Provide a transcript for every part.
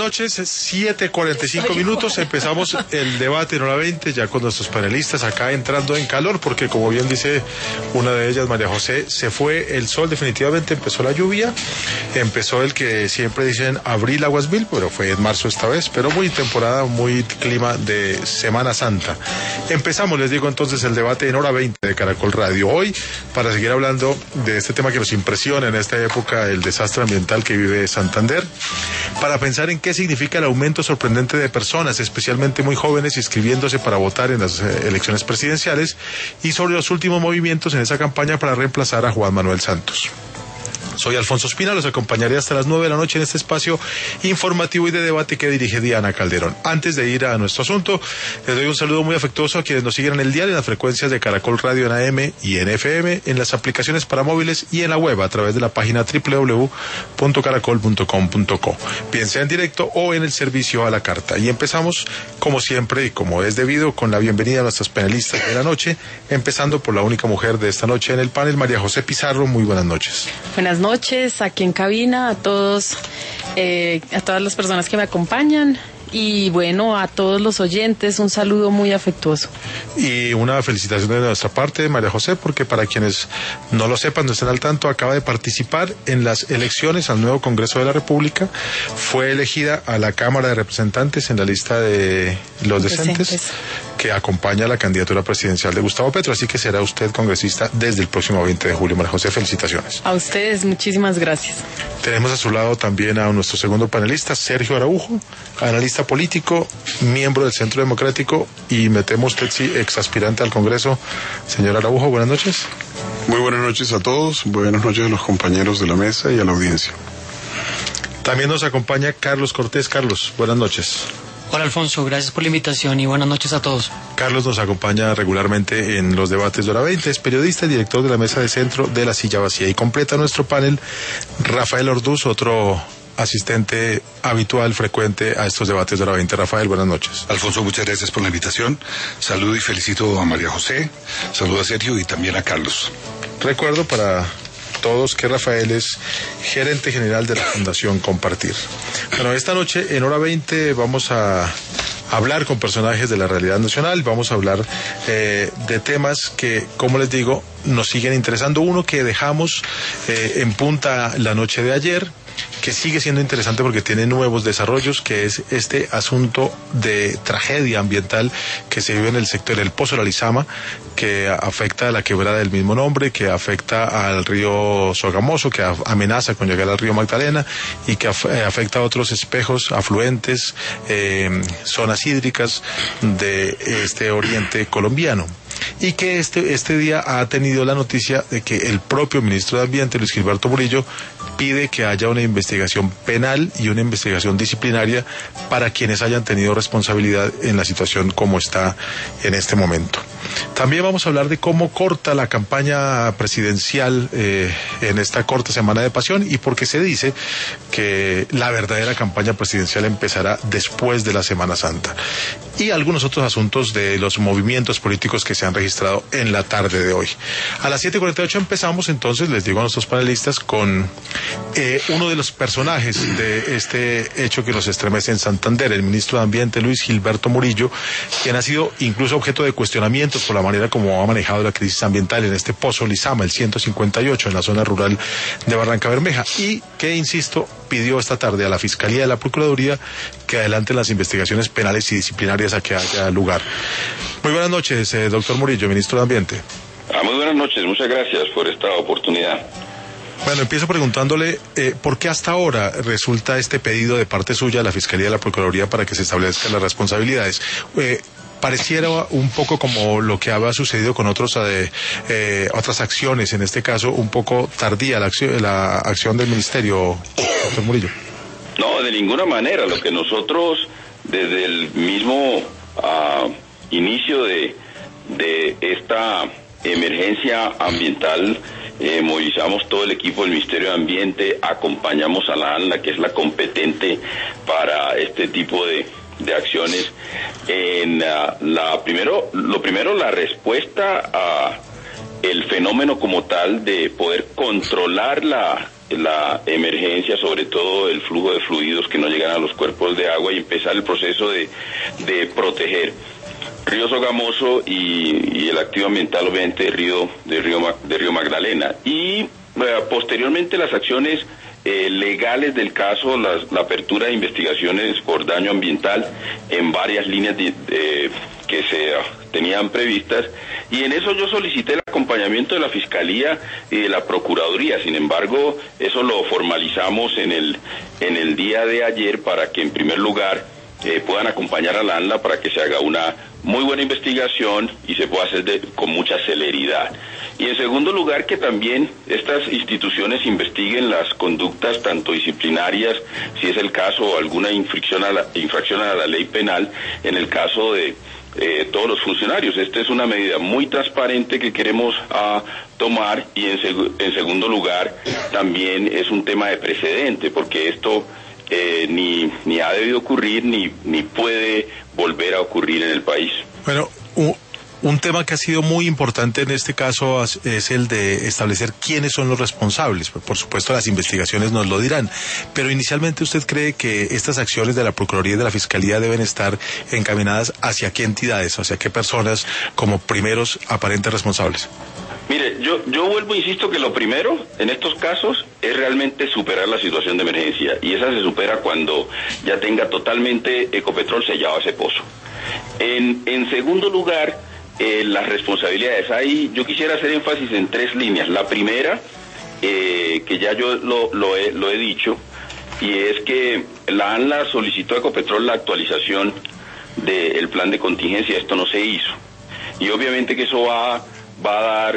noches, 7:45 minutos, empezamos el debate en hora 20, ya con nuestros panelistas acá entrando en calor, porque como bien dice una de ellas, María José, se fue el sol definitivamente, empezó la lluvia, empezó el que siempre dicen abril aguas mil, pero fue en marzo esta vez, pero muy temporada, muy clima de Semana Santa. Empezamos, les digo entonces, el debate en hora 20 de Caracol Radio, hoy para seguir hablando de este tema que nos impresiona en esta época, el desastre ambiental que vive Santander, para pensar en qué significa el aumento sorprendente de personas, especialmente muy jóvenes, inscribiéndose para votar en las elecciones presidenciales, y sobre los últimos movimientos en esa campaña para reemplazar a Juan Manuel Santos. Soy Alfonso Espina, los acompañaré hasta las 9 de la noche en este espacio informativo y de debate que dirige Diana Calderón. Antes de ir a nuestro asunto, les doy un saludo muy afectuoso a quienes nos siguen en el diario, en las frecuencias de Caracol Radio en AM y en FM, en las aplicaciones para móviles y en la web a través de la página www.caracol.com.co, bien sea en directo o en el servicio a la carta. Y empezamos, como siempre y como es debido, con la bienvenida a nuestras panelistas de la noche, empezando por la única mujer de esta noche en el panel, María José Pizarro. Muy buenas noches. Buenas noches aquí en cabina, a todas las personas que me acompañan y bueno, a todos los oyentes, un saludo muy afectuoso. Y una felicitación de nuestra parte, María José, porque para quienes no lo sepan, no estén al tanto, acaba de participar en las elecciones al nuevo Congreso de la República, fue elegida a la Cámara de Representantes en la lista de los decentes, que acompaña a la candidatura presidencial de Gustavo Petro, así que será usted congresista desde el próximo 20 de julio. María José, felicitaciones. A ustedes, muchísimas gracias. Tenemos a su lado también a nuestro segundo panelista, Sergio Araujo, analista político, miembro del Centro Democrático y me temo usted sí, exaspirante al Congreso. Señor Araujo, buenas noches. Muy buenas noches a todos, buenas noches a los compañeros de la mesa y a la audiencia. También nos acompaña Carlos Cortés. Carlos, buenas noches. Hola Alfonso, gracias por la invitación y buenas noches a todos. Carlos nos acompaña regularmente en los debates de hora 20, es periodista y director de la mesa de centro de La Silla Vacía. Y completa nuestro panel Rafael Orduz, otro asistente habitual, frecuente a estos debates de hora 20. Rafael, buenas noches. Alfonso, muchas gracias por la invitación. Saludo y felicito a María José, saludo a Sergio y también a Carlos. Recuerdo para todos que Rafael es gerente general de la Fundación Compartir. Bueno, esta noche en hora 20 vamos a hablar con personajes de la realidad nacional, vamos a hablar de temas que, como les digo, nos siguen interesando. Uno que dejamos en punta la noche de ayer, que sigue siendo interesante porque tiene nuevos desarrollos, que es este asunto de tragedia ambiental que se vive en el sector del Pozo de la Lizama, que afecta a la quebrada del mismo nombre, que afecta al río Sogamoso, que amenaza con llegar al río Magdalena y que afecta a otros espejos, afluentes, zonas hídricas de este oriente colombiano. Y que este día ha tenido la noticia de que el propio ministro de Ambiente, Luis Gilberto Murillo, pide que haya una investigación penal y una investigación disciplinaria para quienes hayan tenido responsabilidad en la situación como está en este momento. También vamos a hablar de cómo corta la campaña presidencial en esta corta semana de pasión y por qué se dice que la verdadera campaña presidencial empezará después de la Semana Santa. Y algunos otros asuntos de los movimientos políticos que se han registrado en la tarde de hoy. A las 7:48 empezamos, entonces, les digo a nuestros panelistas, con uno de los personajes de este hecho que nos estremece en Santander, el ministro de Ambiente, Luis Gilberto Murillo, quien ha sido incluso objeto de cuestionamientos por la manera como ha manejado la crisis ambiental en este Pozo Lizama, el 158, en la zona rural de Barranca Bermeja, y que, insisto, pidió esta tarde a la Fiscalía y a la Procuraduría que adelanten las investigaciones penales y disciplinarias a que haya lugar. Muy buenas noches, doctor Murillo, ministro de Ambiente. Muy buenas noches, muchas gracias por esta oportunidad. Bueno, empiezo preguntándole por qué hasta ahora resulta este pedido de parte suya a la Fiscalía y a la Procuraduría para que se establezcan las responsabilidades. Pareciera un poco como lo que había sucedido con otras acciones, en este caso un poco tardía la acción del ministerio, doctor Murillo. No, de ninguna manera. Lo que nosotros, desde el mismo inicio de esta emergencia ambiental, movilizamos todo el equipo del Ministerio de Ambiente, acompañamos a la ANLA, que es la competente para este tipo de acciones. Lo primero, la respuesta el fenómeno como tal de poder controlar la emergencia, sobre todo el flujo de fluidos que no llegan a los cuerpos de agua, y empezar el proceso de proteger Río Sogamoso y el activo ambiental, obviamente, de Río Magdalena. Y posteriormente las acciones legales del caso, la apertura de investigaciones por daño ambiental en varias líneas que se tenían previstas, y en eso yo solicité el acompañamiento de la Fiscalía y de la Procuraduría. Sin embargo, eso lo formalizamos en el día de ayer para que, en primer lugar, puedan acompañar a la ANLA para que se haga una muy buena investigación y se pueda hacer con mucha celeridad. Y en segundo lugar, que también estas instituciones investiguen las conductas tanto disciplinarias, si es el caso, alguna infracción a la ley penal, en el caso de todos los funcionarios. Esta es una medida muy transparente que queremos tomar, y en segundo lugar, también es un tema de precedente, porque esto ni ha debido ocurrir ni puede volver a ocurrir en el país. Bueno, un tema que ha sido muy importante en este caso es el de establecer quiénes son los responsables. Por supuesto, las investigaciones nos lo dirán, pero inicialmente, ¿usted cree que estas acciones de la Procuraduría y de la Fiscalía deben estar encaminadas hacia qué entidades, hacia qué personas como primeros aparentes responsables? Mire, yo vuelvo, insisto, que lo primero en estos casos es realmente superar la situación de emergencia, y esa se supera cuando ya tenga totalmente Ecopetrol sellado ese pozo. En segundo lugar, las responsabilidades. Ahí yo quisiera hacer énfasis en 3 líneas. La primera, que ya yo lo he dicho, y es que la ANLA solicitó a Ecopetrol la actualización del plan de contingencia. Esto no se hizo, y obviamente que eso va a dar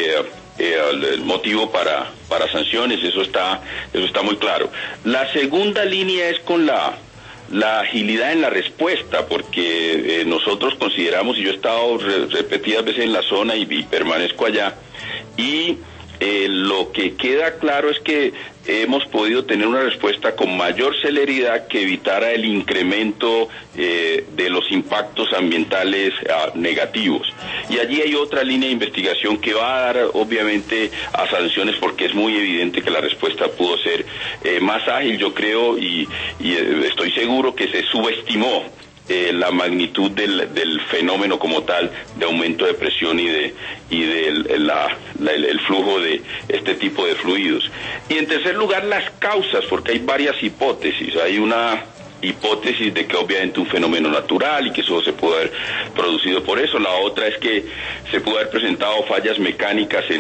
el motivo para sanciones. Eso está muy claro. La segunda línea es con la agilidad en la respuesta, porque nosotros consideramos, y yo he estado repetidas veces en la zona y permanezco allá, y lo que queda claro es que hemos podido tener una respuesta con mayor celeridad que evitara el incremento de los impactos ambientales negativos. Y allí hay otra línea de investigación que va a dar, obviamente, a sanciones, porque es muy evidente que la respuesta pudo ser más ágil, yo creo, y estoy seguro que se subestimó la magnitud del fenómeno como tal, de aumento de presión y el flujo de este tipo de fluidos. Y en tercer lugar, las causas, porque hay varias hipótesis. Hay una hipótesis de que obviamente un fenómeno natural y que eso se pudo haber producido por eso. La otra es que se pudo haber presentado fallas mecánicas en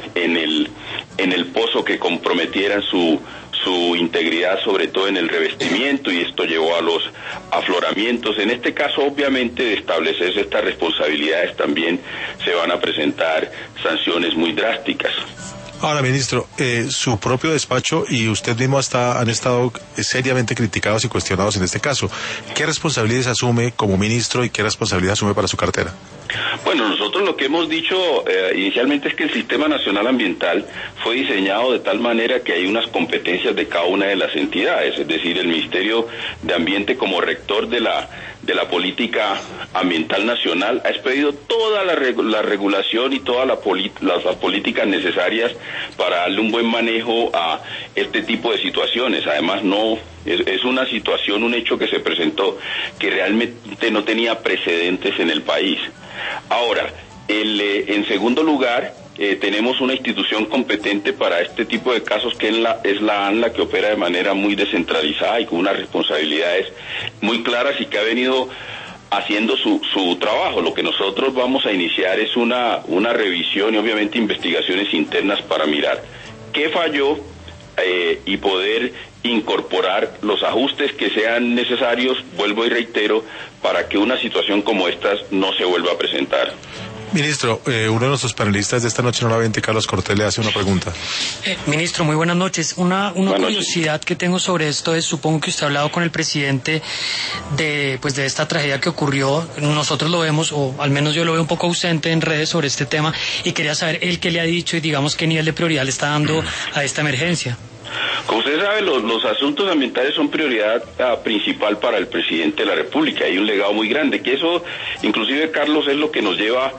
el pozo que comprometieran su integridad, sobre todo en el revestimiento, y esto llevó a los afloramientos. En este caso, obviamente, de establecerse estas responsabilidades, también se van a presentar sanciones muy drásticas. Ahora, ministro, su propio despacho y usted mismo han estado seriamente criticados y cuestionados en este caso. ¿Qué responsabilidades asume como ministro y qué responsabilidad asume para su cartera? Bueno, nosotros lo que hemos dicho inicialmente es que el Sistema Nacional Ambiental fue diseñado de tal manera que hay unas competencias de cada una de las entidades, es decir, el Ministerio de Ambiente, como rector de la política ambiental nacional, ha expedido toda la regulación y todas las políticas necesarias para darle un buen manejo a este tipo de situaciones. Además, es una situación, un hecho que se presentó que realmente no tenía precedentes en el país. Ahora, en segundo lugar, tenemos una institución competente para este tipo de casos, que es la ANLA, que opera de manera muy descentralizada y con unas responsabilidades muy claras, y que ha venido haciendo su trabajo. Lo que nosotros vamos a iniciar es una revisión y obviamente investigaciones internas para mirar qué falló y poder incorporar los ajustes que sean necesarios, vuelvo y reitero, para que una situación como esta no se vuelva a presentar. Ministro, uno de nuestros panelistas de esta noche, nuevamente, Carlos Cortés, le hace una pregunta. Ministro, muy buenas noches. Una curiosidad que tengo sobre esto es, supongo que usted ha hablado con el presidente de esta tragedia que ocurrió. Nosotros lo vemos, o al menos yo lo veo un poco ausente en redes sobre este tema, y quería saber él qué le ha dicho y, digamos, qué nivel de prioridad le está dando a esta emergencia. Como usted sabe, los asuntos ambientales son prioridad principal para el presidente de la República. Hay un legado muy grande, que eso, inclusive, Carlos, es lo que nos lleva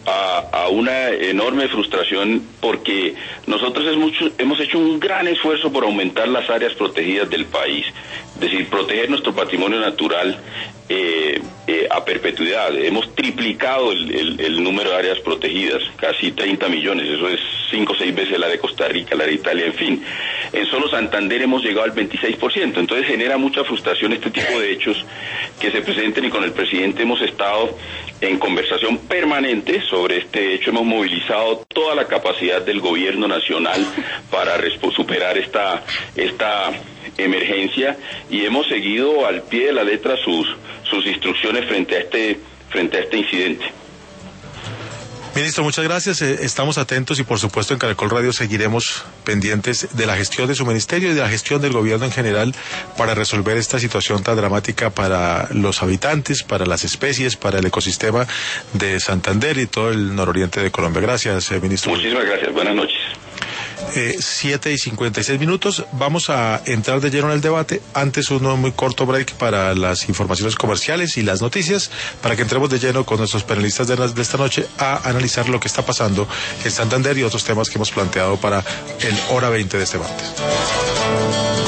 a una enorme frustración porque nosotros hemos hecho un gran esfuerzo por aumentar las áreas protegidas del país, es decir, proteger nuestro patrimonio natural a perpetuidad. Hemos triplicado el número de áreas protegidas, casi 30 millones, eso es 5 o 6 veces la de Costa Rica, la de Italia, en fin. En solo Santander hemos llegado al 26%, entonces genera mucha frustración este tipo de hechos que se presenten, y con el presidente hemos estado en conversación permanente sobre este hecho. Hemos movilizado toda la capacidad del gobierno nacional para superar esta emergencia, y hemos seguido al pie de la letra sus instrucciones frente a este incidente. Ministro, muchas gracias. Estamos atentos y, por supuesto, en Caracol Radio seguiremos pendientes de la gestión de su ministerio y de la gestión del gobierno en general para resolver esta situación tan dramática para los habitantes, para las especies, para el ecosistema de Santander y todo el nororiente de Colombia. Gracias, ministro. Muchísimas gracias. Buenas noches. 7:56. Vamos a entrar de lleno en el debate. Antes, un muy corto break para las informaciones comerciales y las noticias, para que entremos de lleno con nuestros panelistas de esta noche a analizar lo que está pasando en Santander y otros temas que hemos planteado para el hora 20 de este martes.